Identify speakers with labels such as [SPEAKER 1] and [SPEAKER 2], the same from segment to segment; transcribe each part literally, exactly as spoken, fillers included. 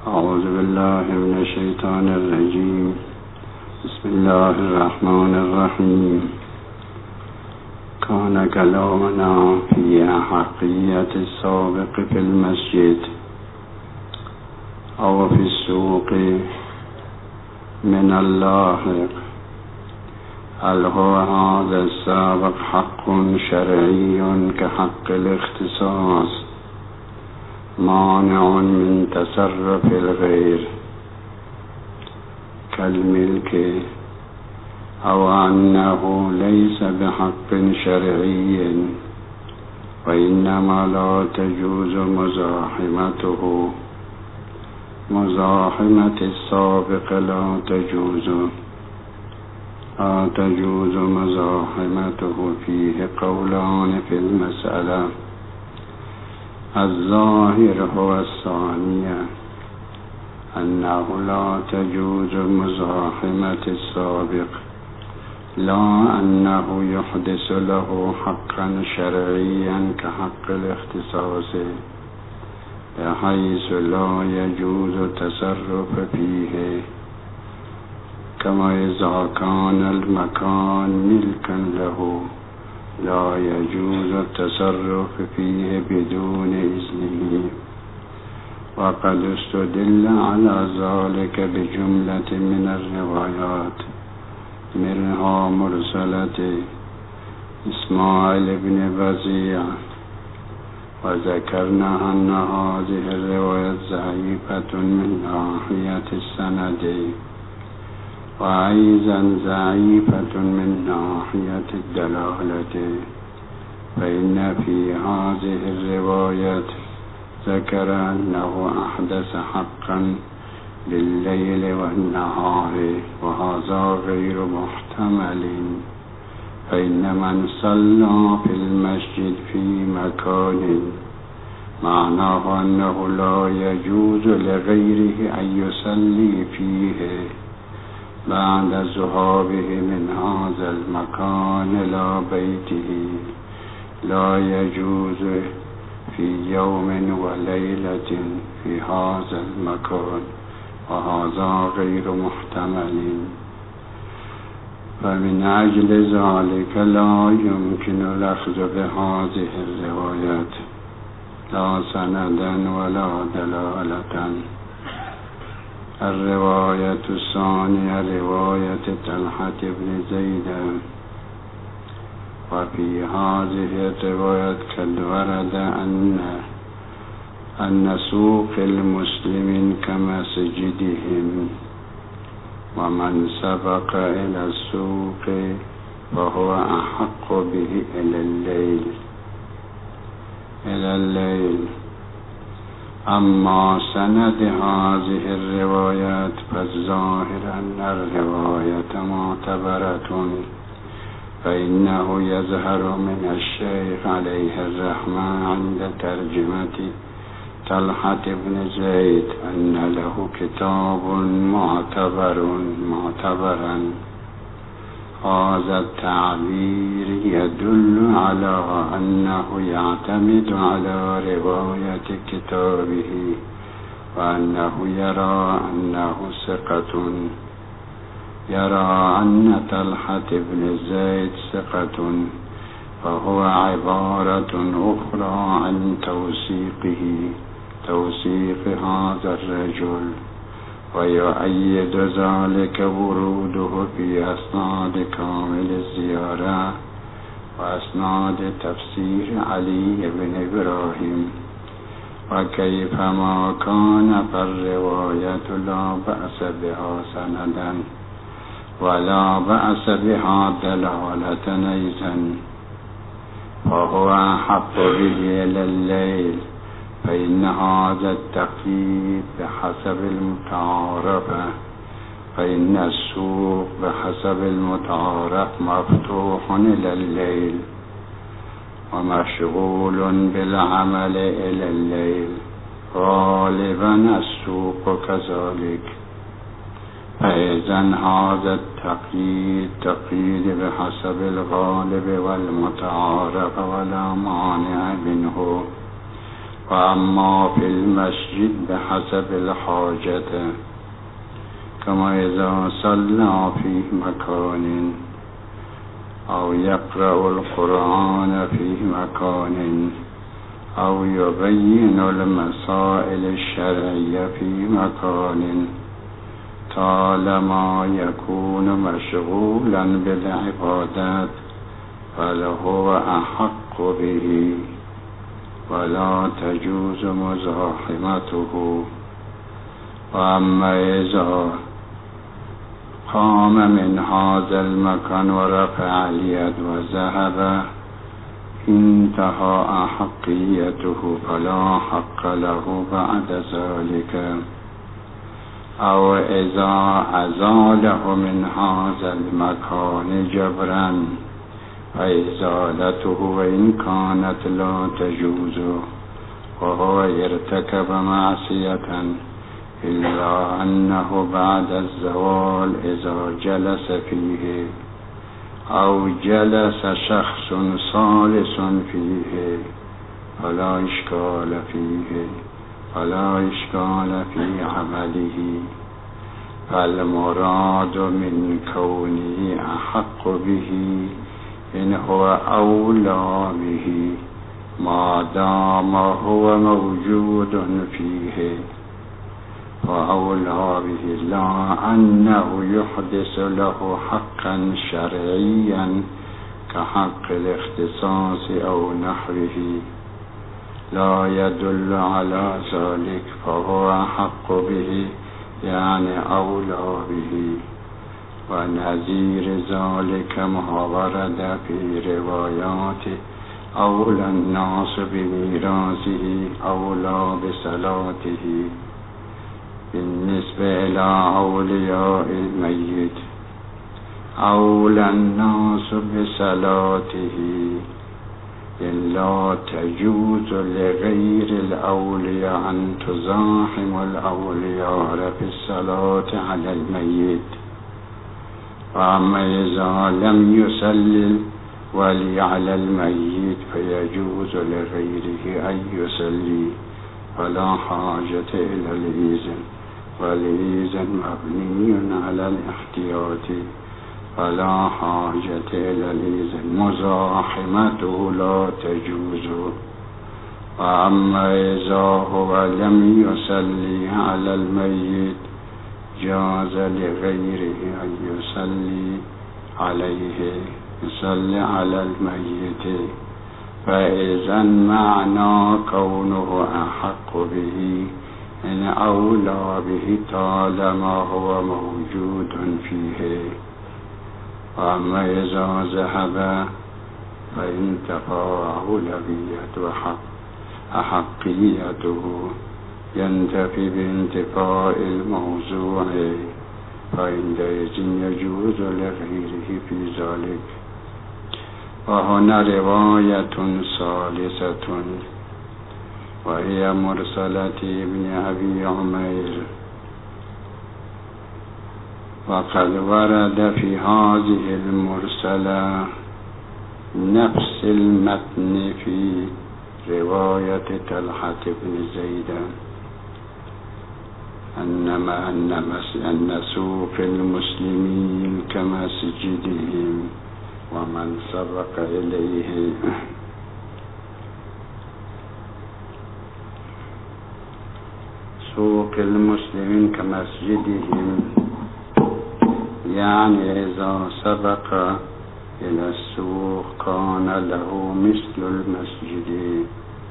[SPEAKER 1] أعوذ بالله من الشيطان الرجيم. بسم الله الرحمن الرحيم. كان كلامنا في أحقية السابق في المسجد أو في السوق من اللاحق. هل هو هذا السابق حق شرعي كحق الاختصاص مانع من تصرف الغير كالملك، أو أنه ليس بحق شرعي وإنما لا تجوز مزاحمته مزاحمة السابق لا تجوز لا تجوز مزاحمته. فيه قولان في المسألة. الظاهر هو الثانية، أنه لا تجوز مزاحمة السابق، لا أنه يحدث له حقا شرعيا كحق الاختصاص، بحيث لا يجوز التصرف فيه، كما إذا كان المكان ملكا له لا يجوز التصرف فيه بدون إذنه. وقد استدل على ذلك بجملة من الروايات، منها مرسلة إسماعيل بن بزيع، وذكرنا أن هذه الرواية ضعيفة من ناحية السند، وأيضا ضعيفة من ناحية الدلالة، فإن في هذه الرواية ذكر أنه أحدث حقا بالليل والنهار، وهذا غير محتمل، فإن من صلى في المسجد في مكان معناه أنه لا يجوز لغيره أن يصلي فيه بعد ذهابه من هذا المكان إلى بيته، لا يجوز في يوم وليلة في هذا المكان، وهذا غير محتمل. فمن أجل ذلك لا يمكن الأخذ بهذه الروايات لا سندا ولا دلالة. الرواية الثانية رواية طلحة بن زيد، وفي هذه الرواية قد ورد أن أن سوق المسلمين كمسجدهم، ومن سبق إلى السوق فهو أحق به إلى الليل إلى الليل. أما سند هذه الروايات فالظاهر أن الرواية معتبرة، فإنه يظهر من الشيخ عليه الرحمة عند ترجمة طلحة بن زيد أن له كتاب معتبر معتبرا. هذا التعبير يدل على أنه يعتمد على رواية كتابه، وأنه يرى أنه ثقة يرى أن طلحة بن زيد ثقة، فهو عبارة أخرى عن توثيقه توثيق هذا الرجل. ويؤيد ذلك وروده في أسناد كامل الزيارة وأسناد تفسير علي بن إبراهيم. وكيفما كان فالرواية لا بأس بها سندا ولا بأس بها دلالة أيضا، فهو أحق به إلى الليل، فإن هذا التقييد بحسب المتعارف، فإن السوق بحسب المتعارف مفتوح إلى الليل ومشغول بالعمل إلى الليل، غالبا السوق كذلك. فإذا هذا التقييد تقييد بحسب الغالب والمتعارف ولا مانع منه، و اما فی المسجد بحسب الحاجت کما اذا صلى فی مکان او یقرأ القرآن فی مکان او یبین المسائل الشرعیه فی مکان طالما یکون مشغولا بالعبادت فلهو احق به ولا تجوز مزاحمته و اما اذا قام من هذا المكان ورفع اليد وذهب انتهى احقيته فلا حق له بعد ذلك او اذا ازاله من هذا المكان جبرا فازالته وان كانت لا تجوز وهو ارتكب معصية إلا أنه بعد الزوال إذا جلس فيه أو جلس شخص ثالث فيه فلا إشكال فيه فلا إشكال في عمله فالمراد من كونه أحق به إن هو أولى به ما دام هو موجود فيه وأولى به لا أنه يحدث له حقا شرعيا كحق الاختصاص أو نحوه لا يدل على ذلك فهو حق به يعني أولى به ونظير ذلك ما ورد في روايات أولى الناس بميراثه أولى بصلاته بالنسبة إلى أولياء الميت أولى الناس بصلاته إلا تجوز لغير الأولياء أن تزاحم الأولياء في الصلاة على الميت وأما إذا لم يصلي ولي على الميت فيجوز لغيره أن يصلي فلا حاجة إلى الإذن والإذن مبني على الاحتياط فلا حاجة إلى الإذن مزاحمته لا تجوز وأما إذا هو لم يصلي على الميت جاز لغيره أن يصلي عليه يصلي على الميت فإذا معنى كونه أحق به إن أولى به طالما هو موجود فيه وأما إذا ذهب فانتفى أولوية وحق أحقيته ينتفي بانتفاء الموضوع فعندئذ يجوز لغيره في ذلك وهنا رواية ثالثة وهي مرسلة ابن أبي عمير وقد ورد في هذه المرسلة نفس المتن في رواية طلحة بن زيد أنما أن سوق المسلمين كمسجدهم ومن سبق إليه سوق المسلمين كمسجدهم يعني إذا سبق إلى السوق كان له مثل المسجد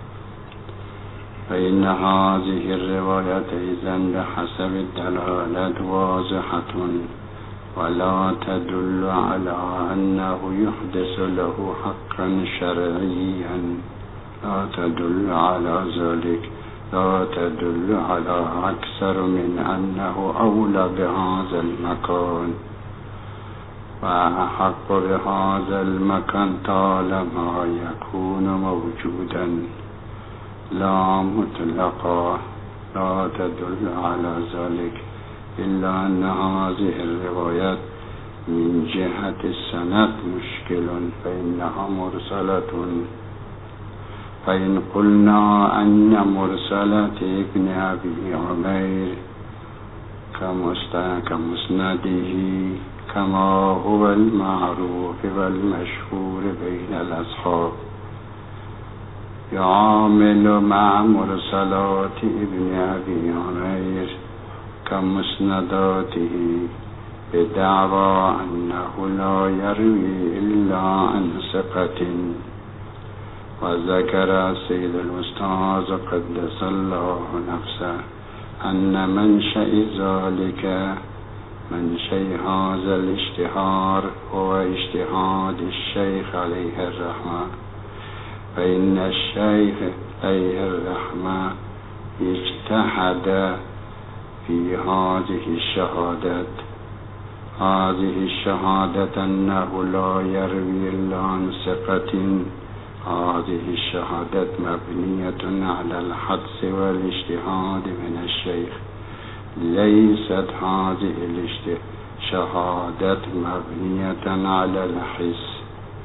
[SPEAKER 1] فإن هذه الرواية إذن بحسب الدلالة واضحة ولا تدل على أنه يحدث له حقا شرعيا لا تدل على ذلك لا تدل على أكثر من أنه أولى بهذا المكان وأحق بهذا المكان طالما يكون موجودا لا مطلقا لا تدل على ذلك إلا أن هذه الروايات من جهة السند مشكل فإنها مرسلة فإن قلنا أن مرسلة ابن أبي عمير كمسنده كما هو المعروف والمشهور بين الأصحاب يعامل مع مرسلات ابن أبي عمير كمسنداته بدعوى أنه لا يروي إلا عن ثقة. وذكر السيد الأستاذ قدس الله نفسه أن منشأ ذلك منشأ هذا الاشتهار هو اجتهاد الشيخ عليه الرحمة، فإن الشيخ عليه الرحمة اجتهد في هذه الشهادة هذه الشهادة أنه لا يروي إلا عن ثقة. هذه الشهادة مبنية على الحدس والاجتهاد من الشيخ، ليست هذه الشهادة مبنية على الحس،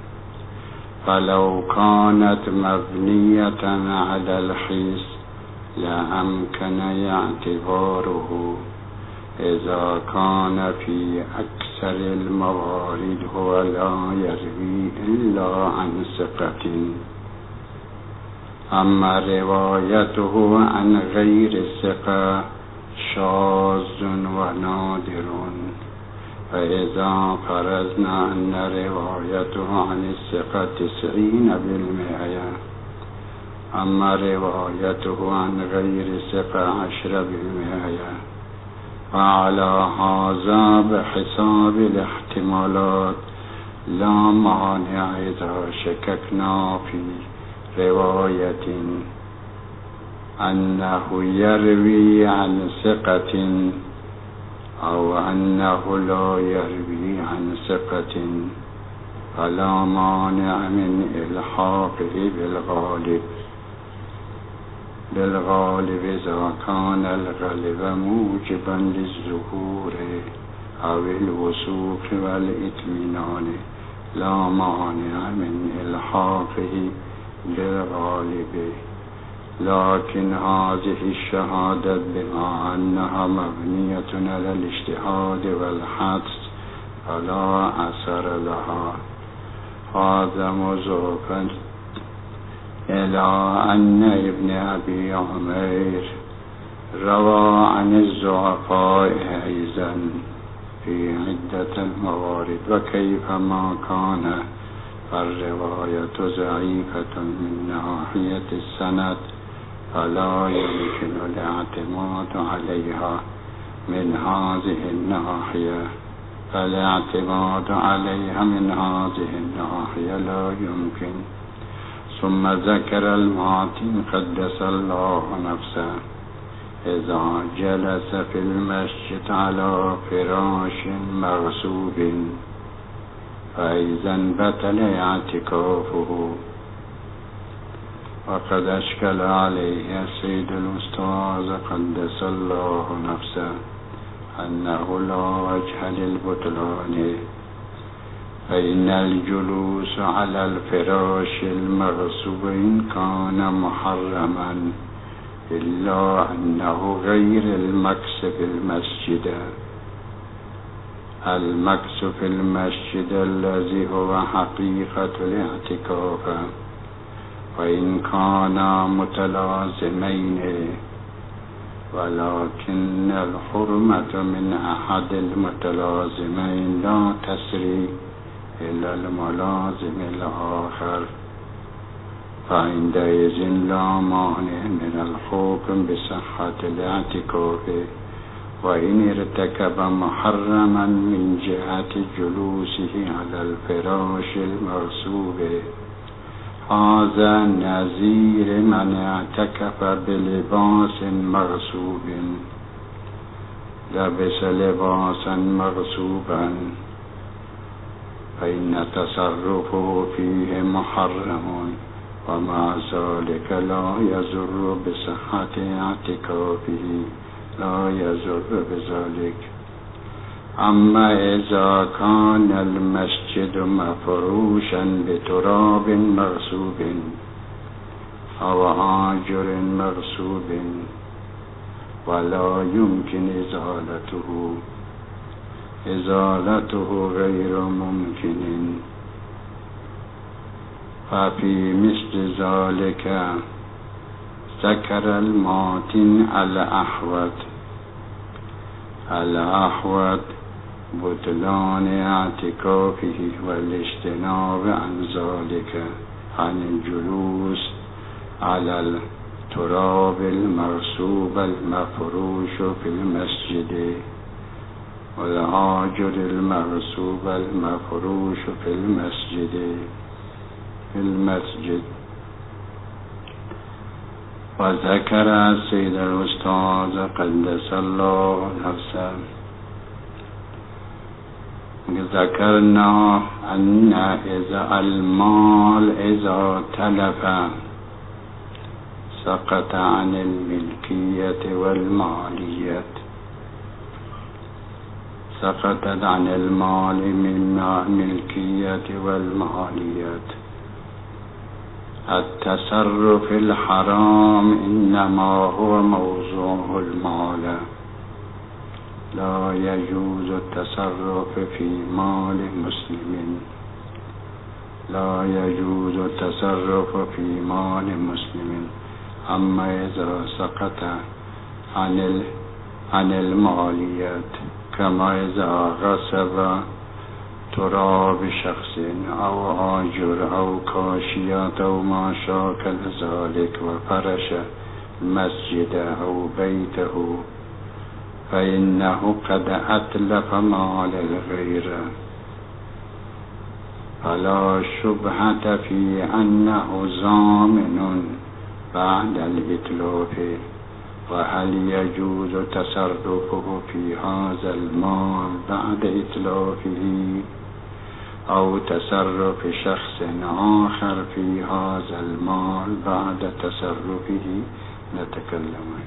[SPEAKER 1] فلو كانت مبنية على الحس لأمكن اعتباره إذا كان في أكثر الموارد هو لا يروي إلا عن ثقة. أما روايته عن غير الثقة شاذ ونادر، فإذا فرضنا أن روايته عن الثقة تسعين بالمئة، أما روايته عن غير الثقة عشرة بالمئة، وعلى هذا بحساب الاحتمالات لا مانع إذا شككنا في رواية أنه يروي عن ثقة أو أنه لا يروي عن ثقة، فلا مانع من إلحاقه بالغالب بالغالب إذا كان الغالب موجبا للظهور أو الوثوق والإطمئنان، لا مانع من إلحاقه بالغالب. لكن هذه الشهادة بما أنها مبنية على الاجتهاد والحدس فلا أثر لها. هذا مضافا إلى أن ابن أبي عمير روى عن الضعفاء أيضا في عدة الموارد، وكيفما كان فالرواية ضعيفة من ناحية السند فلا يمكن الاعتماد عليها من هذه الناحية فالاعتماد عليها من هذه الناحية لا يمكن. ثم ذكر المعتم قدس الله نفسه إذا جلس في المسجد على فراش مغصوب فإذا بطل اعتكافه. وقد أشكل عليه السيد الأستاذ قدس الله نفسه أنه لا وجه للبطلان، فإن الجلوس على الفراش المغصوب إن كان محرما إلا أنه غير المكس في المسجد. المكس في المسجد الذي هو حقيقة الاعتكاف، وإن كانا متلازمين، ولكن الحرمة من أحد المتلازمين لا تسري إلى الملازم الآخر، فعندئذ لا مانع من الحكم بصحة الاعتكاف وإن ارتكب محرما من جهة جلوسه على الفراش المغصوب. هذا نظير من اعتكف بلباس مغصوب، لبس لباسا مغصوبا فإن تصرفه فيه محرم، ومع ذلك لا يضر بصحة اعتكافه، لا يضر بذلك. أما إذا كان المسجد مفروشا بتراب مغصوب أو آجر مغصوب ولا يمكن إزالته إزالته غير ممكن، ففي مثل ذلك ذكر الماتن الأحوط الأحوط بطلان اعتكافه والاجتناب عن ذلك، عن الجلوس على التراب المرصوب المفروش في المسجد، والآجر المرصوب المفروش في المسجد في المسجد. وذكر السيد الأستاذ قدس الله نفسه، ذكرنا أن إذا المال إذا تلف سقط عن الملكية والمالية، سقطت عن المال من الملكية والمالية. التصرف الحرام إنما هو موضوع المال، لا يجوز التصرف في مال مسلم، لا يجوز التصرف في مال مسلم. أما إذا سقط عن عن الماليات، كما إذا غصب تراب شخص أو آجر أو كاشيات أو ما شاكل ذلك وفرش المسجد أو بيته، فإنه قد أتلف مال الغير، فلا شبهة في أنه ضامن بعد الإتلاف. وهل يجوز تصرفه في هذا المال بعد إتلافه أو تصرف شخص آخر في هذا المال بعد تصرفه؟ نتكلم